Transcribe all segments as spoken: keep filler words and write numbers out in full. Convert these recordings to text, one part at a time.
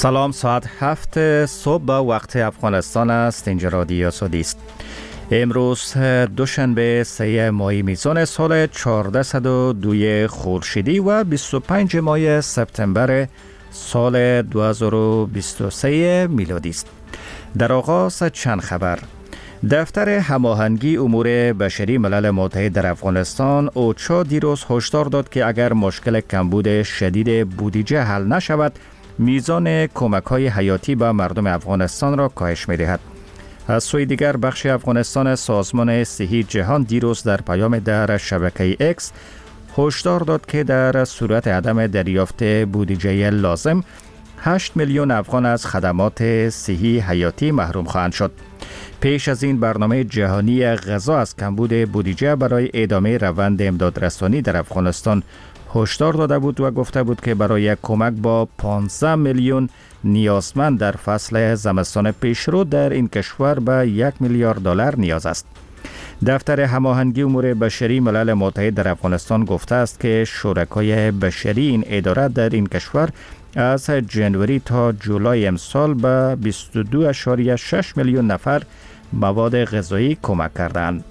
سلام، ساعت هفت صبح به وقت افغانستان است. اینجا رادیو سعودی است. امروز دوشنبه سه ماه میزان سال چهارصد و دو خورشیدی و بیست و پنج ماه سپتامبر سال دو هزار و بیست و سه میلادی است. در آغاز چند خبر. دفتر هماهنگی امور بشری ملل متحد در افغانستان اوچا دیروز هشدار داد که اگر مشکل کمبود شدید بودجه حل نشود، میزان کمک‌های حیاتی به مردم افغانستان را کاهش می‌دهد. از سوی دیگر بخش افغانستان سازمان صحی جهان دیروز در پیام در شبکه اکس هشدار داد که در صورت عدم دریافت بودجه لازم، هشت میلیون افغان از خدمات صحی حیاتی محروم خواهند شد. پیش از این برنامه جهانی غذا از کمبود بودجه برای ادامه روند امدادرسانی در افغانستان هشدار داده بود و گفته بود که برای کمک با پانزده میلیون نیازمند در فصل زمستان پیشرو در این کشور به یک میلیارد دلار نیاز است. دفتر هماهنگی امور بشری ملل متحد در افغانستان گفته است که شرکای بشری این اداره در این کشور از جنوری تا جولای امسال به بیست و دو ممیز شش میلیون نفر مواد غذایی کمک کردند.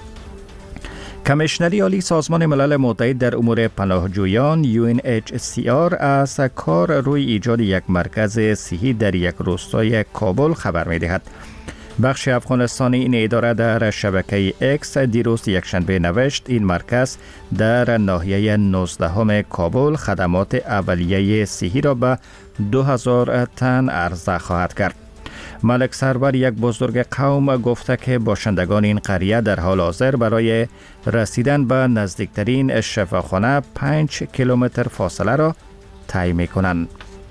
کمیشنری عالی سازمان ملل متحد در امور پناهجویان یو ان اچ سی آر از کار روی ایجاد یک مرکز صحی در یک روستای کابل خبر می‌دهد. بخش افغانستانی این اداره در شبکه اکس دیروز یکشنبه نوشت این مرکز در ناحیه نوزدهم کابل خدمات اولیه صحی را به دو هزار تن عرضه خواهد کرد. ملک سرور، یک بزرگ قوم، گفته که باشندگان این قریه در حال حاضر برای رسیدن به نزدیکترین شفاخانه پنج کیلومتر فاصله را طی می‌کنند.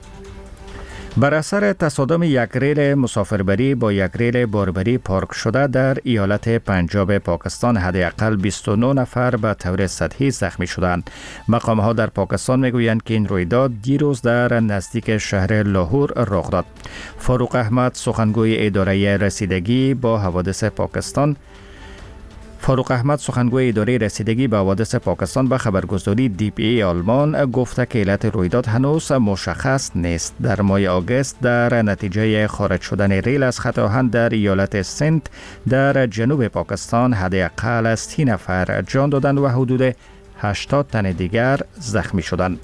بر اثر تصادم یک ریل مسافربری با یک ریل باربری پارک شده در ایالت پنجاب پاکستان حداقل بیست و نه نفر به طور سطحی زخمی شدند. مقام‌ها در پاکستان میگویند که این رویداد دیروز در نزدیک شهر لاهور رخ داد. فاروق احمد، سخنگوی اداره رسیدگی با حوادث پاکستان فاروق احمد سخنگوی اداره رسیدگی به حوادث پاکستان به خبرگزاری دی پی ای آلمان گفته که علت رویداد هنوز مشخص نیست. در ماه آگوست در نتیجه خارج شدن ریل از خط آهن در ایالت سند در جنوب پاکستان حداقل سی نفر جان دادند و حدود هشتاد تن دیگر زخمی شدند.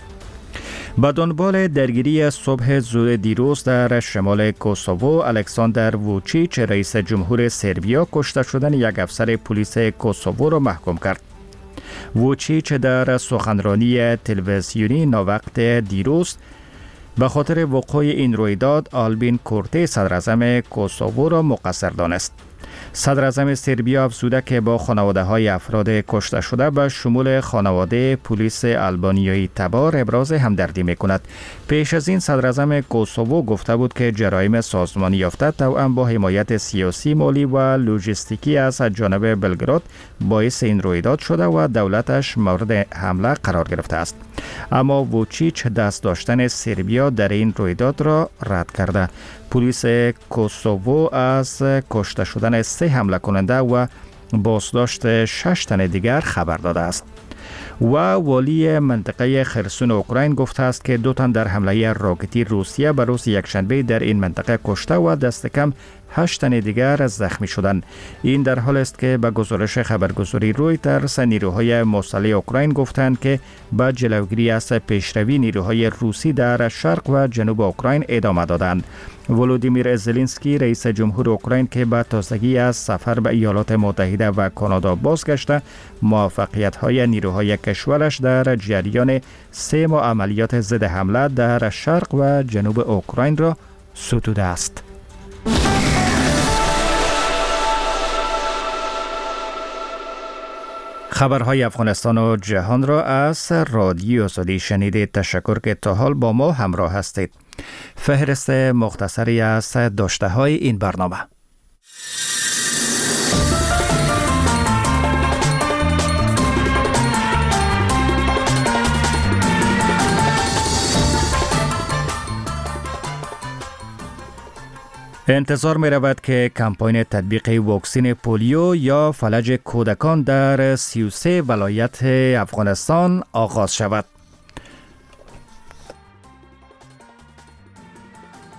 به دنبال درگیری صبح زود دیروز در شمال کوسوو، الکساندر ووچیچ رئیس جمهور سربیا کشته شدن یک افسر پلیس کوسوو را محکوم کرد. ووچیچ در سخنرانی تلویزیونی ناوقت دیروز به خاطر وقوع این رویداد آلبین کورتی صدراعظم کوسوو را مقصر دانست. صدراعظم سربیا افزوده که با خانواده های افراد کشته شده به شمول خانواده پلیس آلبانیایی تبار ابراز همدردی می کند. پیش از این صدراعظم کوسوو گفته بود که جرایم سازمانی یافته توأم با حمایت سیاسی، مالی و لوجستیکی از جانب بلگراد باعث این رویداد شده و دولتش مورد حمله قرار گرفته است. اما ووچیچ دست داشتن سربیا در این رویداد را رد کرده. پلیس کوسوو از کشته شدن سه حمله کننده و بازداشت شش تن دیگر خبر داده است. و والی منطقه خرسون اوکراین گفته است که دو تن در حمله راکتی روسیه به روز یکشنبه در این منطقه کشته و دست کم هشت تن دیگر زخمی شدند. این در حال است که به گزارش خبرگزاری رویترز نیروهای مسلح اوکراین گفتند که با جلوگیری از پیشروی نیروهای روسی در شرق و جنوب اوکراین ادامه دادند. ولودیمیر زلنسکی رئیس جمهور اوکراین که به تازگی از سفر به ایالات متحده و کانادا بازگشته، موفقیت‌های نیروهای کشورش در جریان سه ماه عملیات ضد حمله در شرق و جنوب اوکراین را ستوده است. خبرهای افغانستان و جهان را از رادیو سعودی شنیدید. تشکر که تا حال با ما همراه هستید. فهرست مختصری از داشته های این برنامه. انتظار می رود که کمپاین تطبیق واکسن پولیو یا فلج کودکان در سی و سه ولایت افغانستان آغاز شود.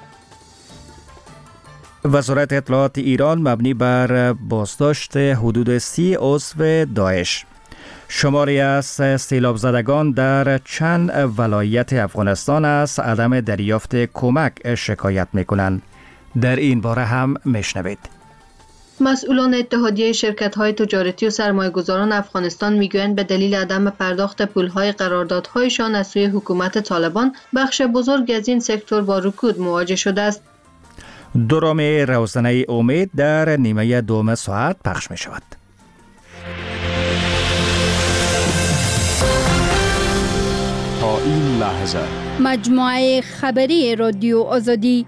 وزارت اطلاعات ایران مبنی بر بازداشت حدود سی عضو داعش. شماری از سیلاب زدگان در چند ولایت افغانستان از عدم دریافت کمک شکایت می‌کنند. در این باره هم میشنوید. مسئولان اتحادیه شرکت‌های تجارتی و سرمایه‌گذاران افغانستان میگویند به دلیل عدم پرداخت پول‌های قراردادهایشان از سوی حکومت طالبان، بخش بزرگ از این سکتور با رکود مواجه شده است. درام روزنه امید در نیمه دوم ساعت پخش می شود. تا این لحظه مجموعه خبری رادیو آزادی.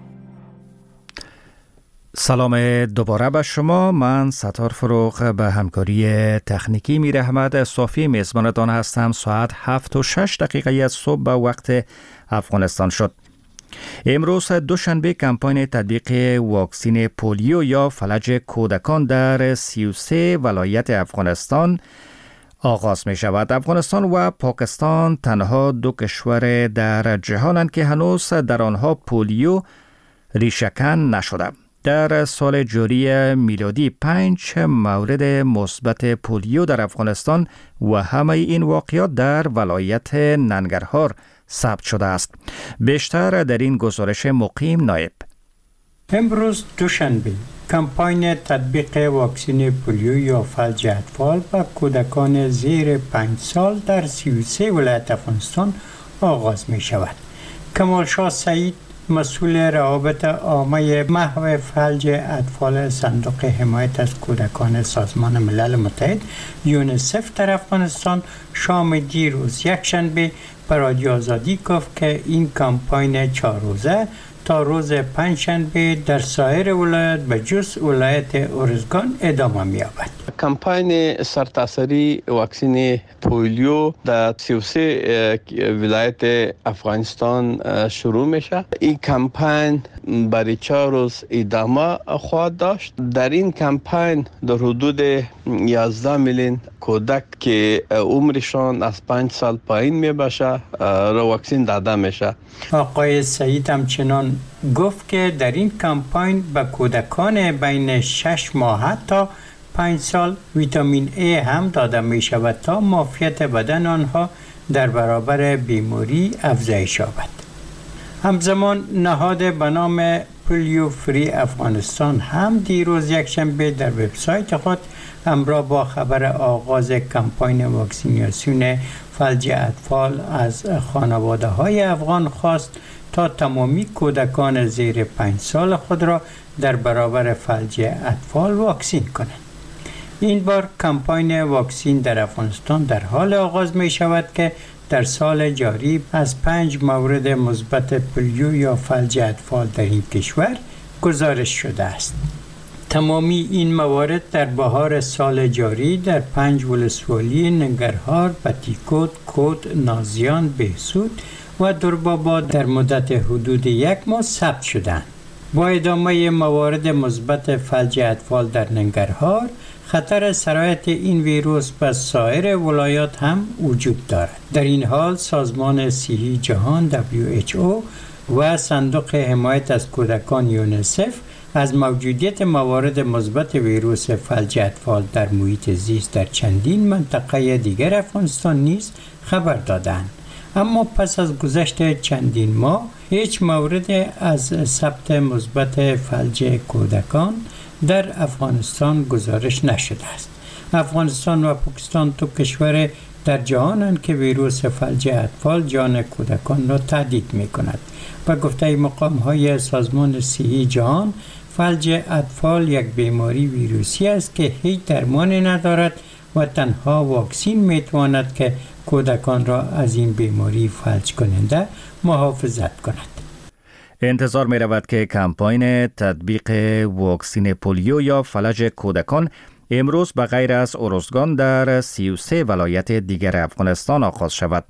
سلام دوباره به شما. من ستار فروغ به همکاری تکنیکی میر احمد صافی میزبانتان هستم. ساعت هفت و شش دقیقه از صبح به وقت افغانستان شد. امروز دوشنبه کمپاین تطبیق واکسین پولیو یا فلج کودکان در سی و سه ولایت افغانستان آغاز می شود. افغانستان و پاکستان تنها دو کشور در جهانند که هنوز در آنها پولیو ریشه‌کن نشده. در سال جاری میلادی پنج مورد مثبت پولیو در افغانستان و همه این واقعات در ولایت ننگرهار ثبت شده است. بیشتر در این گزارش مقیم نایب. امروز دوشنبه کمپاین تطبیق واکسن پولیو یا فلج اطفال و کودکان زیر پنج سال در سی و سه ولایت افغانستان آغاز می شود. کمال شاه سعید، مسئول روابط عامه محو فلج اطفال صندوق حمایت از کودکان سازمان ملل متحد یونیسف در افغانستان، شام دیروز یکشنبه به رادیو آزادی گفت که این کمپاین چهار روزه تا روز پنجشنبه در سایر ولایت به جز ولایت ارزگان ادامه می‌یابد. کمپاین سرتاسری واکسن پولیو در سی و سه ولایت افغانستان شروع میشه. این کمپاین برای چهار روز ادامه خواهد داشت. در این کمپاین در حدود یازده میلیون کودک که عمرشان از پنج سال پایین می باشه را واکسن داده میشه. آقای سعید همچنان گفت که در این کمپاین به کودکان بین شش ماه تا پنج سال ویتامین ای هم داده می شود تا معافیت بدن آنها در برابر بیماری افزایش یابد. همزمان نهاد به نام پولیو فری افغانستان هم دیروز یکشنبه در وبسایت خود همراه با خبر آغاز کمپاین واکسیناسیون فلج اطفال از خانواده های افغان خواست تا تمامی کودکان زیر پنج سال خود را در برابر فلج اطفال واکسین کنند. این بار کمپاین واکسین در افغانستان در حال آغاز می شود که در سال جاری از پنج مورد مثبت پولیو یا فلج اطفال در این کشور گزارش شده است. تمامی این موارد در بهار سال جاری در پنج ولسوالی ننگرهار، بطیکوت، کود، نازیان، بهسود و درباباد در مدت حدود یک ماه ثبت شدند. با ادامه موارد مثبت فلج اطفال در ننگرهار، خطر سرایت این ویروس به سایر ولایات هم وجود دارد. در این حال سازمان صحی جهان دبلیو اچ او و صندوق حمایت از کودکان یونیسف از موجودیت موارد مثبت ویروس فلج اطفال در محیط زیست در چندین منطقه دیگر افغانستان نیز خبر دادند. اما پس از گذشت چندین ماه هیچ مورد از ثبت مثبت فلج کودکان در افغانستان گزارش نشده است. افغانستان و پاکستان دو کشور در جهانند که ویروس فلج اطفال جان کودکان را تهدید می کند. با گفته مقام های سازمان صحی جهان، فلج اطفال یک بیماری ویروسی است که هیچ درمانی ندارد و تنها واکسین می تواند که کودکان را از این بیماری فلج کننده محافظت کند. انتظار می رود که کمپاین تطبیق واکسن پولیو یا فلج کودکان امروز به غیر از ارزگان در سی و سه ولایت دیگر افغانستان آغاز شود.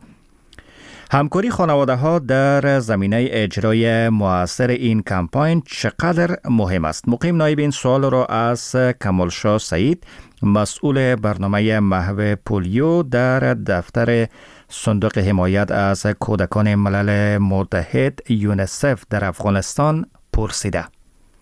همکاری خانواده ها در زمینه اجرای مؤثر این کمپاین چقدر مهم است؟ مقیم نایب این سوال را از کمال شاه سعید، مسئول برنامه محو پولیو در دفتر صندوق حمایت از کودکان ملل متحد یونیسف در افغانستان پرسیده.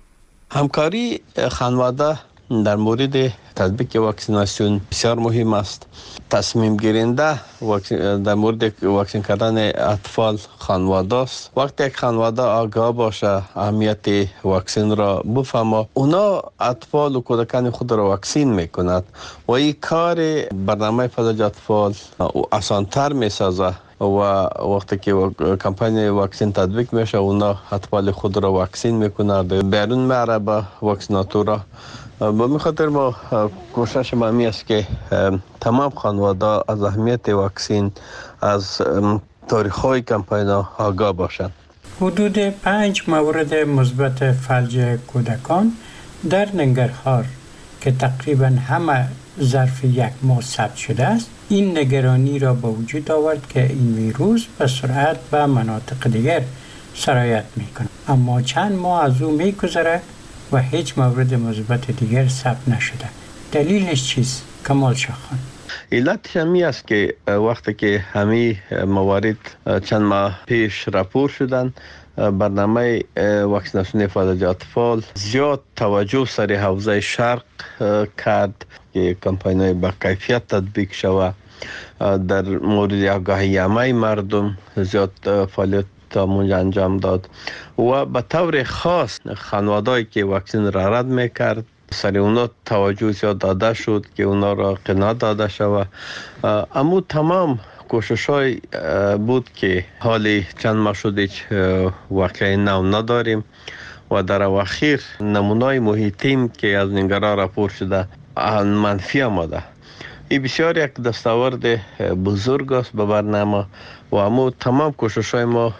همکاری خانواده در مورد تطبیق واکسیناسیون بسیار مهم است. تصمیم گیرنده در مورد واکسین کردن اطفال خانواده است. وقتی یک خانواده آگاه باشه، اهمیت واکسین را بفهمه، اونا اطفال و کودکان خود را واکسین میکند و این کار برنامه فلج اطفال آسانتر میسازه و وقتی که کمپانی واکسین تطبیق میشه، اونا اطفال خود را واکسین میکنند. بیرون میاره به واکسیناتورا. با می خاطر ما کوشش ما می است که تمام خانواده از اهمیت واکسین، از تاریخ‌های کمپین آگاه باشند. حدود پنج مورد مثبت فلج کودکان در ننگرهار که تقریبا همه ظرف یک ماه ثبت شده است، این نگرانی را به وجود آورد که این ویروس به سرعت به مناطق دیگر سرایت میکنه. اما چند ماه از او میگذره و هیچ مورد مثبت دیگر ثبت نشده. دلیلش چیست؟ کمال شاه خان. علتش همی است که وقتی که همه موارد چند ماه پیش راپور شدن، برنامه واکسیناسیون فلج اطفال زیاد توجه سر حوزه شرق کرد که کمپین‌های با کیفیت تطبیق شود. در مورد آگاهی عامه مردم زیاد فعالیت تامونج انجام داد و به طور خاص خانواده‌ای که واکسین را رد میکرد سر اونا توجه زیاد داده شد که اونا را قناعت داده شود. اما تمام کوشش‌های بود که حالی چند ماه شد هیچ واقعی نو نداریم و در اواخر نمونه‌های محیطیم که از ننگرهار راپور شده منفی آمده. این بسیار یک دستاورد بزرگ است به برنامه و اما تمام کوشش‌های ما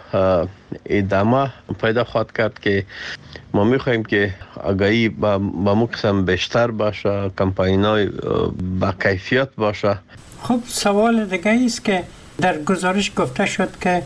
ادامه پیدا خواهد کرد که ما می‌خواهیم که آگاهی با با قسم بیشتر باشه، کمپین‌های با کیفیت باشه. خب سوال دیگه است که در گزارش گفته شد که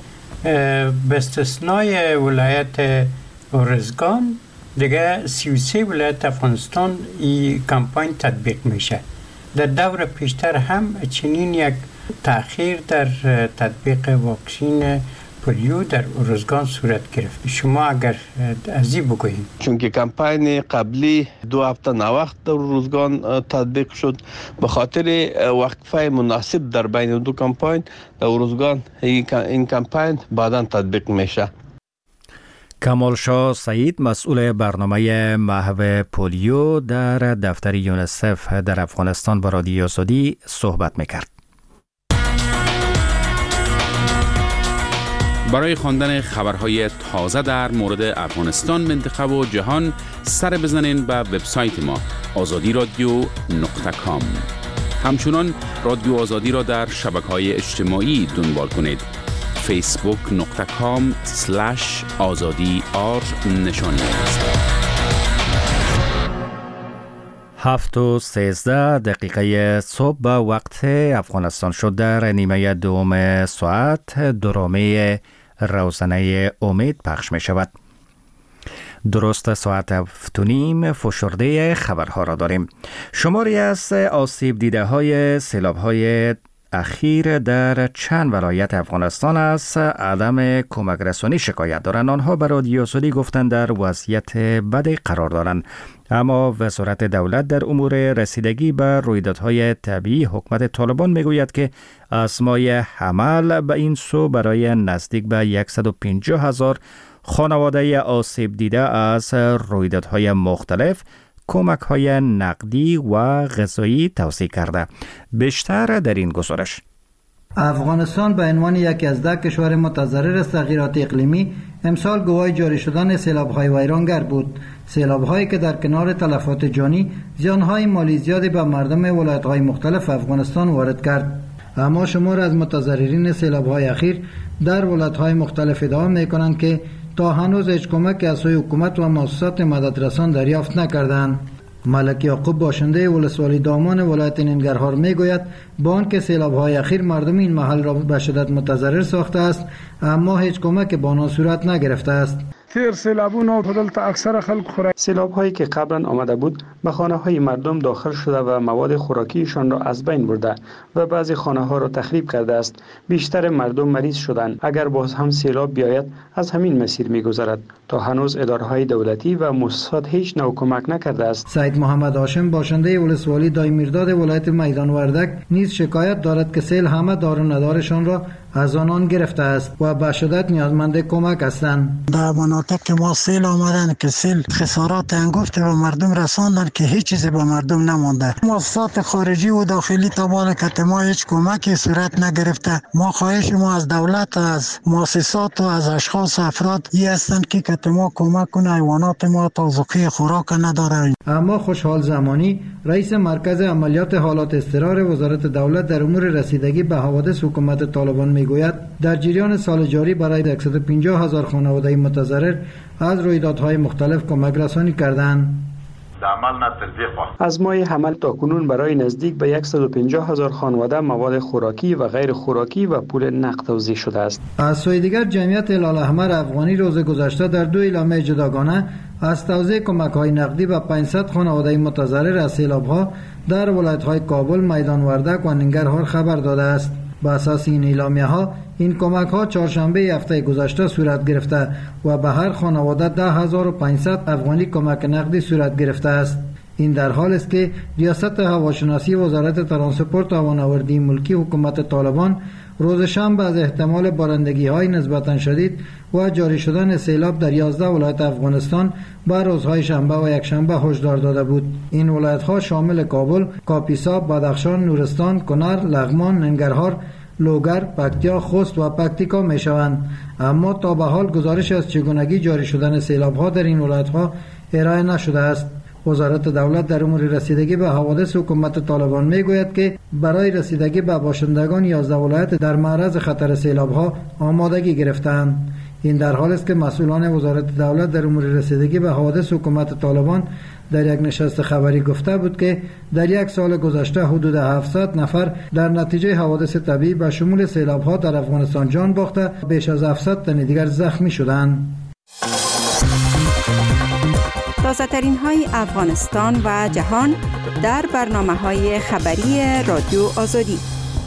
به استثنای ولایت ارزگان دیگه سی و سه ولایت افغانستان این کمپین تطبیق میشه. در دور پیشتر هم چنین یک تأخیر در تطبیق واکسین پولیو در ارزگان صورت گرفت. شما اگر از این بگویید. چون که کمپین قبلی دو هفته نوقت در ارزگان تطبیق شد، به خاطر وقفه مناسب در بین دو کمپین در ارزگان این کمپین بعداً تطبیق میشه. کمال شاه سعید، مسئول برنامه محو پولیو در دفتر یونیسف در افغانستان، با رادیو آزادی صحبت میکرد. برای خواندن خبرهای تازه در مورد افغانستان، منطقه و جهان سر بزنین به وبسایت ما آزادی رادیو نقطه کام. همچنان رادیو آزادی را در شبکه‌های اجتماعی دنبال کنید. فیسبوک نقطه کام سلش آزادی آر نشانی است. هفت و سیزده دقیقه صبح به وقت افغانستان شد. در نیمه دوم ساعت درامه روزنه امید پخش می شود. درست ساعت هفت و نیم فشرده خبرها را داریم. شماری از آسیب دیده های سیلاب های اخیر در چند ولایت افغانستان از عدم کمک رسانی شکایت دارند. آنها به رادیو آزادی گفتند در وضعیت بدی قرار دارند، اما وزارت دولت در امور رسیدگی به رویدادهای طبیعی حکومت طالبان میگوید که از ماه حمل به این سو برای نزدیک به صد و پنجاه هزار خانواده آسیب دیده از رویدادهای مختلف کمک های نقدی و غذایی توصیه کرده. بیشتر در این گزارش. افغانستان به عنوان یکی از ده کشور متضرر از تغییرات اقلیمی امسال گواه جاری شدن سیلاب‌های ویرانگر بود. سیلاب‌هایی که در کنار تلفات جانی زیان‌های مالی زیادی به مردم ولایت‌های مختلف افغانستان وارد کرد. اما شمار از متضررین سیلاب‌های اخیر در ولایت‌های مختلف ادعا می‌کنند که تا هنوز هیچ کمک از سوی حکومت و مؤسسات مددرسان دریافت نکردند. ملک یعقوب باشنده ولسوالی دامان ولایت ننگرهار میگوید با آنکه سیلاب‌های اخیر مردم این محل را به شدت متضرر ساخته است، اما هیچ کمک به آنها صورت نگرفته است. تیر سیلابونه په دلته اکثر خلک خوراک سیلاب هایی که قبلا آمده بود به خانه های مردم داخل شده و مواد خوراکیشان را از بین برده و بعضی خانه ها را تخریب کرده است. بیشتر مردم مریض شدند. اگر باز هم سیلاب بیاید از همین مسیر می‌گذرد. تا هنوز اداره های دولتی و مؤسسات هیچ نوع کمک نکرده است. سید محمد هاشم باشنده ولسوالی دایمیرداد ولایت میدان وردک نیز شکایت دارد که سیل همه دار و ندارشان را از آنان گرفته است و به شدت نیازمند کمک هستند. در مناطق که ما سیل آمدن که سیل خسارات انگفت به مردم رساندن که هیچ چیزی به مردم نمانده. مؤسسات خارجی و داخلی تبال که ما هیچ کمکی صورت نگرفته. ما خواهش ما از دولت، از مؤسسات و از اشخاص افراد ای هستند که که ما کمک کنه حیوانات ما تازگی خوراک نداره. اما خوشحال زمانی رئیس مرکز عملیات حالات اضطرار وزارت دولت در امور رسیدگی به حوادث حکومت طالبان میگوید در جریان سال جاری برای صد و پنجاه هزار خانواده متضرر از رویدادهای مختلف کمک رسانی کردند. از ماه حمل تا کنون برای نزدیک به صد و پنجاه هزار خانواده مواد خوراکی و غیر خوراکی و پول نقد توزیع شده است. از سوی دیگر جمعیت هلال احمر افغانی روز گذشته در دو اعلامیه جداگانه از توزیع کمک‌های نقدی به پانصد خانواده متضرر از سیلاب‌ها در ولایت‌های کابل، میدان وردک و ننگرهار خبر داده است. با اساس این اعلامیه ها این کمک ها چهارشنبه هفته گذشته صورت گرفته و به هر خانواده ده هزار و پانصد افغانی کمک نقدی صورت گرفته است. این در حال است که ریاست هواشناسی وزارت ترانسپورت و هوانوردی ملکی حکومت طالبان روز شنبه از احتمال بارندگی های نسبتا شدید و جاری شدن سیلاب در یازده ولایت افغانستان به روزهای شنبه و یکشنبه هشدار داده بود. این ولایت ها شامل کابل، کاپیسا، بدخشان، نورستان، کنر، لغمان، ننگرهار، لوگر، پکتیا، خوست و پکتیکا می شوند. اما تا به حال گزارش از چگونگی جاری شدن سیلاب ها در این ولایت ها ارائه نشده است. وزارت دولت در امور رسیدگی به حوادث حکومت طالبان می گوید که برای رسیدگی به باشندگان یازده ولایت در معرض خطر سیلاب ها آمادگی گرفتند. این در حال است که مسئولان وزارت دولت در امور رسیدگی به حوادث حکومت طالبان در یک نشست خبری گفته بود که در یک سال گذشته حدود هفتصد نفر در نتیجه حوادث طبیعی به شمول سیلاب ها در افغانستان جان باخته، بیش از هفتصد تن دیگر زخمی شدند. تازه ترین های افغانستان و جهان در برنامه های خبری رادیو آزادی.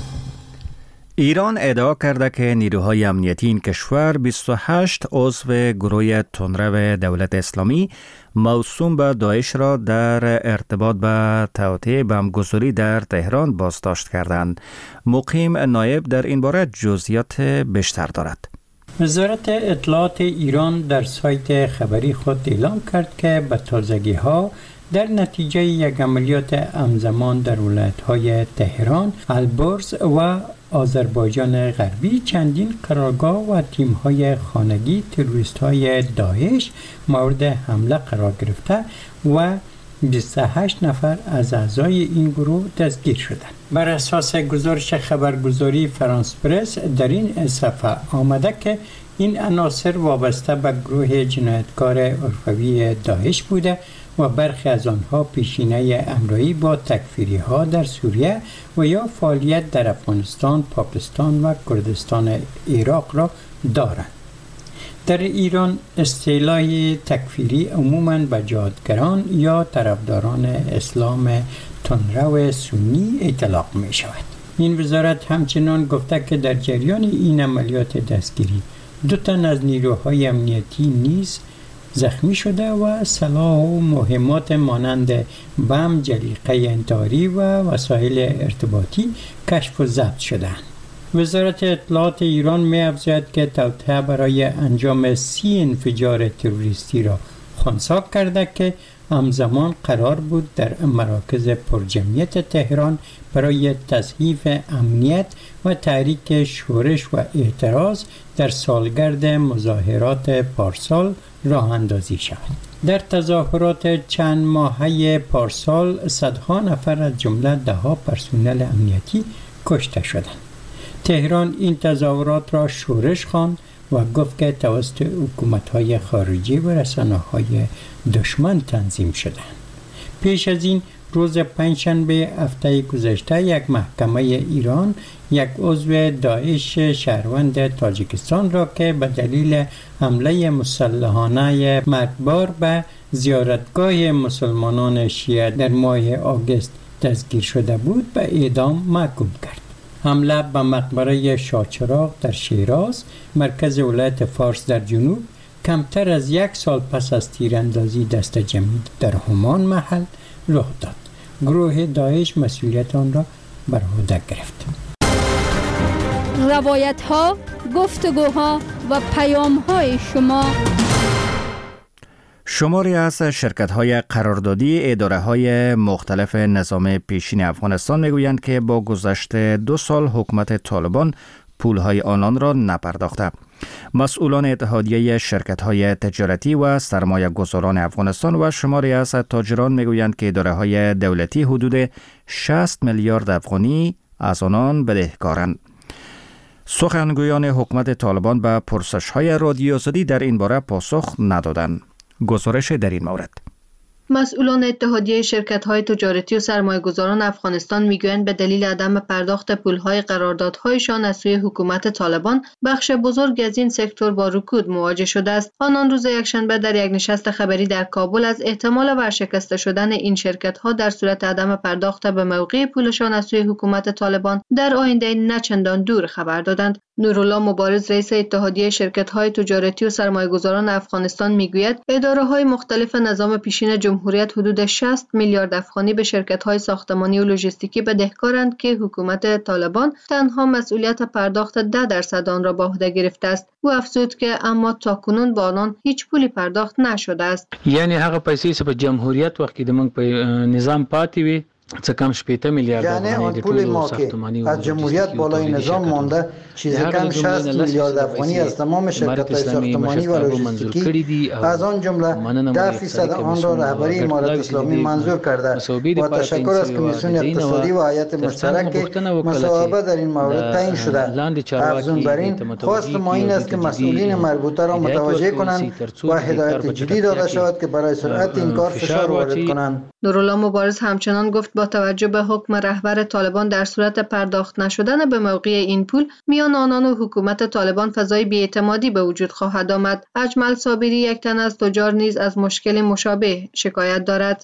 ایران ادعا کرده که نیروهای امنیتی این کشور بیست و هشت عضو گروه تندرو دولت اسلامی موسوم به داعش را در ارتباط به توطئه بمبگذاری در تهران بازداشت کردند. مقیم نایب در این باره جزئیات بیشتر دارد. وزارت اطلاعات ایران در سایت خبری خود اعلام کرد که به تازگی ها در نتیجه یک عملیات همزمان در ولایت‌های تهران، البرز و آذربایجان غربی چندین قرارگاه و تیم‌های خانگی تروریست‌های داعش مورد حمله قرار گرفته و بیست و هشت نفر از اعضای این گروه دستگیر شدند. بر اساس گزارش خبرگزاری فرانس پرس در این صفحه آمده که این عناصر وابسته به گروه جنایتکار عرفوی داعش بوده و برخی از آنها پیشینه همراهی با تکفیری ها در سوریه و یا فعالیت در افغانستان، پاکستان و کردستان عراق را دارند. در ایران اصطلاح تکفیری عموماً به جهادگران یا طرفداران اسلام تندرو سنی اطلاق می شود. این وزارت همچنان گفته که در جریان این عملیات دستگیری دو تن از نیروهای امنیتی نیز زخمی شده و سلاح و مهمات مانند بم، جلیقه انتحاری و وسایل ارتباطی کشف و ضبط شدند. وزارت اطلاعات ایران می افزاید که توطئه برای انجام سی انفجار تروریستی را خنثی کرده که همزمان قرار بود در مراکز پرجمعیت تهران برای تضعیف امنیت و تحریک شورش و اعتراض در سالگرد مظاهرات پارسال راه اندازی شود. در تظاهرات چند ماهه پارسال صدها نفر از جمله دهها پرسنل امنیتی کشته شدند. تهران این تظاهرات را شورش خواند و گفت که توسط حکومت‌های خارجی و رسانه‌های دشمن تنظیم شدند. پیش از این روز پنجشنبه هفته گذشته یک محکمه ایران یک عضو داعش شهروند تاجیکستان را که به دلیل حمله مسلحانه مرگبار به زیارتگاه مسلمانان شیعه در ماه آگوست دستگیر شده بود به اعدام محکوم کرد. حمله به مقبره شاهچراغ در شیراز، مرکز ولایت فارس در جنوب، کمتر از یک سال پس از تیراندازی دست جمعی در همان محل رخ داد. گروه داعش مسئولیت آن را بر عهده گرفت. روایت ها، گفتگوها و پیام های شما. شماری از شرکت‌های قراردادی اداره‌های مختلف نظام پیشین افغانستان می‌گویند که با گذشت دو سال حکومت طالبان پولهای آنان را نپرداخته. مسئولان اتحادیه شرکت‌های تجارتی و سرمایه گذاران افغانستان و شماری از تاجران می‌گویند که اداره‌های دولتی حدود شصت میلیارد افغانی از آنان بدهکارند. سخنگویان حکومت طالبان به پرسش‌های رادیو آزادی در این باره پاسخ ندادند. گزارش در این مورد. مسئولان اتحادیه شرکت‌های تجارتی و سرمایه‌گذاران افغانستان می‌گویند به دلیل عدم پرداخت پول‌های قراردادهایشان از سوی حکومت طالبان، بخش بزرگ از این سکتور با رکود مواجه شده است. آنان روز یکشنبه در یک نشست خبری در کابل از احتمال ورشکسته شدن این شرکت‌ها در صورت عدم پرداخت به موقع پولشان از سوی حکومت طالبان در آینده نچندان دور خبر دادند. نورالله مبارز رئیس اتحادیه شرکت‌های تجارتی و سرمایه‌گذاران افغانستان می‌گوید اداره‌های مختلف نظام پیشین جمهوریت حدود شصت میلیارد افغانی به شرکت‌های ساختمانی و لوجستیکی بدهکارند که حکومت طالبان تنها مسئولیت پرداخت ده درصد آن را به عهده گرفته است. او افزود که اما تاکنون با آنان هیچ پولی پرداخت نشده است. یعنی هغه پیسې چې په جمهوریت وخت کې د موږ په نظام پاتې وي څه کم شپیته میلیارد یعنی آن پول ما که از جمهوریت بالای نظام مانده چیزی کم شصت میلیارد افغانی از تمام شرکت‌های ساختمانی و لوجستیکی از آن جمله ده فیصد آن را رهبری امارت اسلامی منظور کرده و تشکر از کمیسیون اقتصادی و هیئت مشترک که مصوبه در این مورد تعیین شده. افزون بر این خواست ما این است که مسئولین مربوطه را متوجه کنند و هدایت جدی داده شود که برای سرعت این کار فشار وارد کنند. نورالله مبارز همچنان گفت با توجه به حکم رهبر طالبان در صورت پرداخت نشدن به موقع این پول میان آنان و حکومت طالبان فضای بی‌اعتمادی به وجود خواهد آمد. اجمل صابری یک تن از تجار نیز از مشکل مشابه شکایت دارد.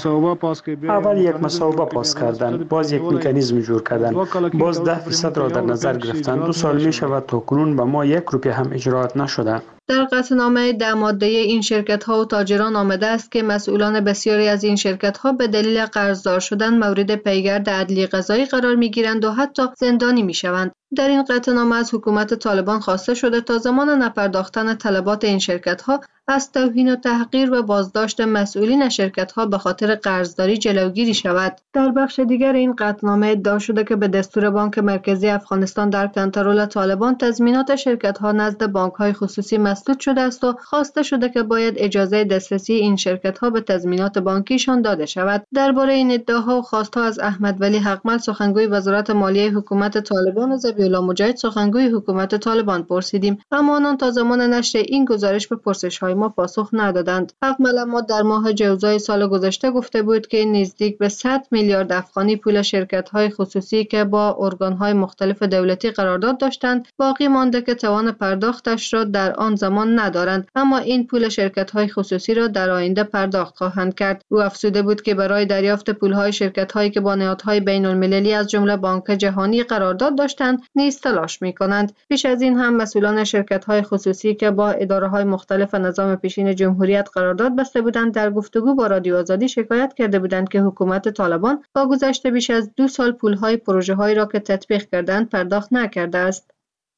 اول یک مصوبه پاس کردن، باز یک مکانیزم جور کردن، باز ده فیصد را در نظر گرفتن. دو سال می شود تا کنون به ما یک روپیه هم اجرات نشده. در قطعنامه ده ماده این شرکت‌ها و تاجران آمده است که مسئولان بسیاری از این شرکت‌ها به دلیل قرضدار شدن مورد پیگرد عدلی قضایی قرار می‌گیرند و حتی زندانی می‌شوند. در این قطعنامه از حکومت طالبان خواسته شده تا زمان نپرداختن طلبات این شرکت‌ها از توهین و تحقیر و بازداشت مسئولین شرکت‌ها به خاطر قرضداری جلوگیری شود. در بخش دیگر این قطعنامه ادعا شده که به دستور بانک مرکزی افغانستان در کنترل طالبان تضمینات شرکت‌ها نزد بانک‌های خصوصی مسدود شده است و خواسته شده که باید اجازه دسترسی این شرکت‌ها به تضمینات بانکیشان داده شود. درباره این ادعاها و خواست‌ها از احمد ولی حقمل سخنگوی وزارت مالیه حکومت طالبان و ذبیح‌الله مجاهد سخنگوی حکومت طالبان پرسیدیم، اما آنان تا زمان نشر این گزارش به پرسش‌های ما پاسخ ندادند. حقمل اما در ماه جوزای سال گذشته گفته بود که نزدیک به صد میلیارد افغانی پول شرکت‌های خصوصی که با ارگان‌های مختلف دولتی قرارداد داشتند باقی مانده که توان پرداختش را در آن زمان ندارند، اما این پول شرکت‌های خصوصی را در آینده پرداخت خواهند کرد. او افزوده بود که برای دریافت پول‌های شرکت‌هایی که با نهادهای بین‌المللی از جمله بانک جهانی قرارداد داشتند نیز تلاش می‌کنند. پیش از این هم مسئولان شرکت‌های خصوصی که با اداره‌های مختلف نظام پیشین جمهوریت قرارداد بسته بودند در گفتگو با رادیو آزادی شکایت کرده بودند که حکومت طالبان با گذشت بیش از دو سال پول‌های پروژه‌هایی را که تطبیق کردند پرداخت نکرده است.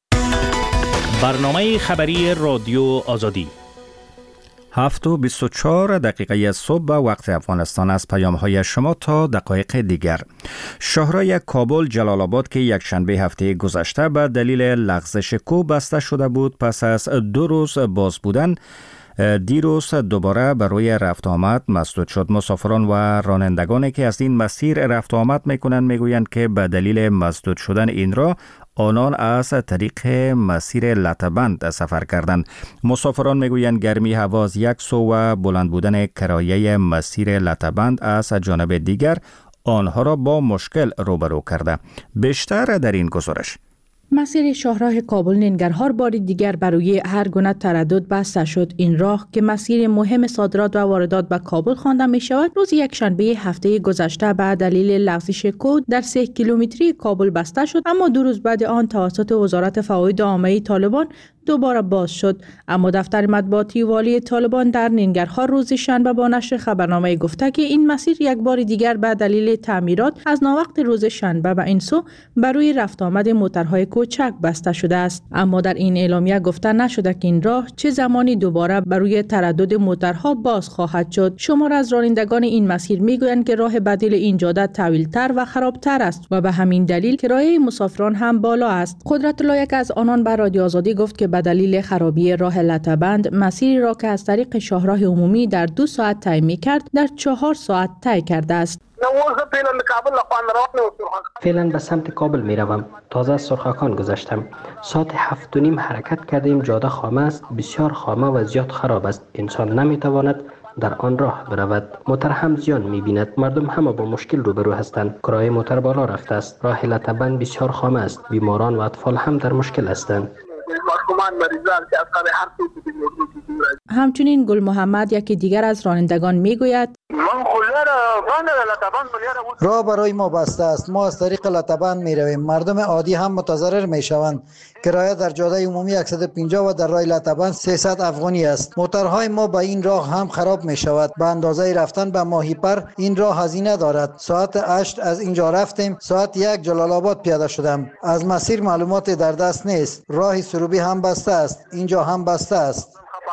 برنامه خبری رادیو آزادی هفت و بیست و چهار دقیقه صبح به وقت افغانستان از پیام‌های شما تا دقایق دیگر. شاهراه کابل جلال آباد که یک شنبه هفته گذشته به دلیل لغزش کوه بسته شده بود پس از دو روز باز بودن دیروز دوباره برای رفت آمد مسدود شد. مسافران و رانندگانی که از این مسیر رفت آمد میکنند میگویند که به دلیل مسدود شدن این راه آنان از طریق مسیر لطه‌بند سفر کردند. مسافران میگویند گرمی هوا از یک سو و بلند بودن کرایه مسیر لطه‌بند از جانب دیگر آنها را با مشکل روبرو کرده. بیشتر در این گزارش. مسیر شاهراه کابل ننگرهار بار دیگر برای هر گونه تردد بسته شد. این راه که مسیر مهم صادرات و واردات به کابل خوانده می شود، روز یک شنبه هفته گذشته به دلیل لغزش کد در سه کیلومتری کابل بسته شد، اما دو روز بعد آن توسط وزارت فواید عامه طالبان دوباره باز شد. اما دفتر مطبوعاتی والی طالبان در ننگرهار روز شنبه با نشر خبرنامه گفته که این مسیر یک بار دیگر به دلیل تعمیرات از ناوقت روز شنبه به این سو برای رفت آمد موترهای کوچک بسته شده است. اما در این اعلامیه گفته نشده که این راه چه زمانی دوباره برای تردد موترها باز خواهد شد. شمار از رانندگان این مسیر میگویند که راه بدیل این جاده طویل‌تر و خرابتر است و به همین دلیل کرایه مسافران هم بالا است. قدرت الله یک از آنان به رادیو آزادی گفت که به دلیل خرابی راه لطه‌بند مسیری را که از طریق شاهراه عمومی در دو ساعت طی می‌کرد در چهار ساعت طی کرده است. فعلا به سمت کابل می روم. تازه از سرخاکان گذشتم. ساعت هفت و نیم حرکت کردیم. جاده خامه است، بسیار خامه و زیاد خراب است. انسان نمی تواند در آن راه برود. موتر هم زیان می بیند. مردم همه با مشکل روبرو هستند. کرایه موتر بالا رفته است. راه لطه‌بند بسیار خامه است. بیماران و اطفال هم در مشکل هستند. همچنین گل محمد یکی دیگر از رانندگان میگوید راه برای ما بسته است. ما از طریق لطه‌بند می رویم. مردم عادی هم متضرر می شوند. کرایه در جاده عمومی صد و پنجاه و در راه لطه‌بند سیصد افغانی است. موترهای ما با این راه هم خراب می شود. به اندازه رفتن به ماهیپر این راه هزینه دارد. ساعت هشت از اینجا رفتیم، ساعت یک جلال آباد پیاده شدم. از مسیر معلومات در دست نیست. راه سروبی هم بسته است. اینجا هم بسته است.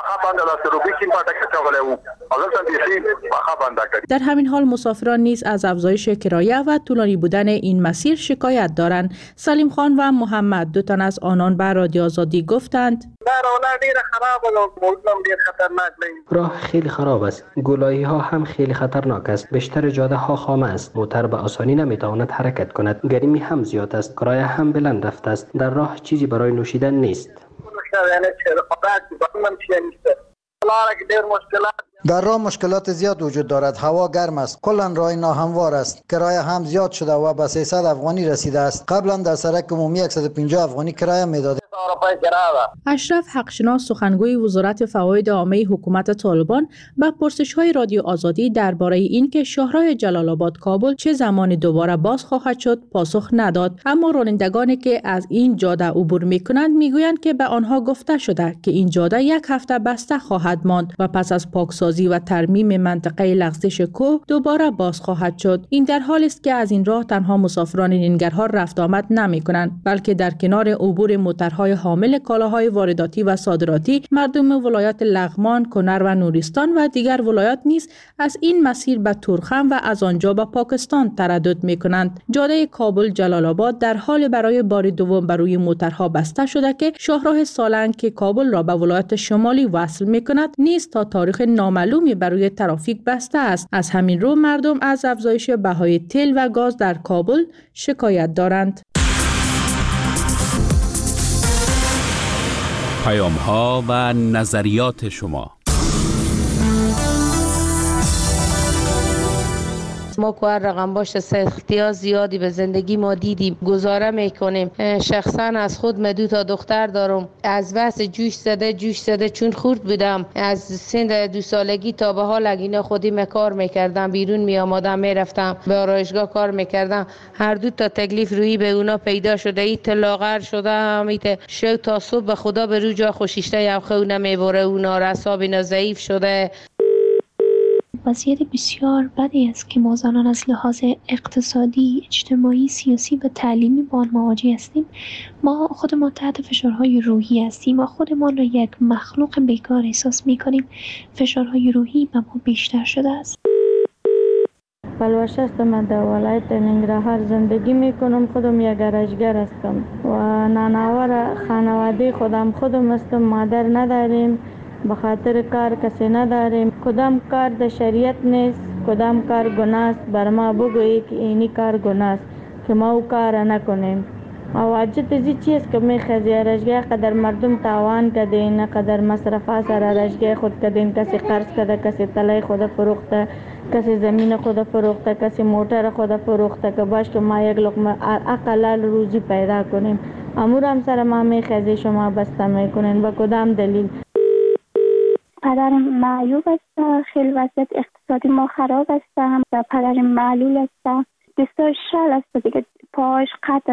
در همین حال مسافران نیز از افزایش کرایه و طولانی بودن این مسیر شکایت دارند. سلیم خان و محمد دو تن از آنان به رادیو آزادی گفتند راه خیلی خراب است. گلایی ها هم خیلی خطرناک است. بیشتر جاده ها خامه است. موتر به آسانی نمیتواند حرکت کند. گرمی هم زیاد است. کرایه هم بلند رفته است. در راه چیزی برای نوشیدن نیست. در راه مشکلات زیاد وجود دارد. هوا گرم است. کلا راه ناهموار است. کرایه هم زیاد شده و به سیصد افغانی رسیده است. قبلا در سرک عمومی صد و پنجاه افغانی کرایه میداد. اشرف حقشناس سخنگوی وزارت فواید عامه حکومت طالبان به پرسش‌های رادیو آزادی درباره اینکه شاهراه جلال آباد کابل چه زمانی دوباره باز خواهد شد پاسخ نداد. اما رانندگانی که از این جاده عبور می‌کنند میگویند که به آنها گفته شده که این جاده یک هفته بسته خواهد ماند و پس از پاکسازی و ترمیم منطقه لغزش کوه دوباره باز خواهد شد. این در حالی است که از این راه تنها مسافران ننگرهار رفت آمد نمی‌کنند، بلکه در کنار عبور موترهای حامل کالاهای وارداتی و صادراتی مردم ولایات لغمان، کنر و نورستان و دیگر ولایات نیز از این مسیر به تورخم و از آنجا به پاکستان تردد می‌کنند. جاده کابل جلال آباد در حال برای بار دوم برای موترها بسته شده که شاهراه سالنگ که کابل را به ولایات شمالی وصل می‌کند نیز تا تاریخ نامعلومی برای ترافیک بسته است. از همین رو مردم از افزایش بهای تیل و گاز در کابل شکایت دارند. پیام ها و نظریات شما. ما که هر رقم باشه سختی ها زیادی به زندگی ما دیدیم، گزاره میکنیم. شخصا از خود من دو تا دختر دارم. از بس جوش زده جوش زده چون خورد بودم از سن دو سالگی تا به حال اینا خودی کار میکردم، بیرون می آمدم میرفتم به آرایشگاه کار میکردم. هر دو تا تکلیف روی به اونا پیدا شده. ایت لاغر شده همیت شو تا صبح به خدا به رو جا خوشیشته یا خونه میبره. اونا رساب اینا ضعیف شده. وضعیت بسیار بدی است که ما زنان از لحاظ اقتصادی، اجتماعی، سیاسی و تعلیمی با آن مواجه هستیم. ما خودمان تحت فشارهای روحی هستیم. ما خودمان را یک مخلوق بیکار احساس می‌کنیم. فشارهای روحی به ما بیشتر شده است. پلوش است. من در ولایت ننگرهار زندگی میکنم. خودم یک گرجگر هستم و نانوار خانواده خودم خودم هستم. مادر نداریم. به خاطر کار کسی نداریم. کدام کار در شریعت نیست، کدام کار گناه است، بر ما بگویی که اینی کار گناه است که ما او کار نکنیم. و واجد ازی چیز که میخوازی رشگاه قدر مردم تاوان کدین، قدر مصرفا سر رشگاه خود کدین، کسی قرض کده، کسی طلای خود فروخته، کسی زمین خود فروخته، کسی موتر خود فروخته که باش که ما یک لقمه اقلال روزی پیدا کنیم. امور هم سر ما میخوازی شما بسته میکنین و کدام دلیل؟ پدر معیوب است، خیلی وضعیت اقتصادی ما خراب است، هم پدر معلول است، دستاش شل است دیگه، پاش قطع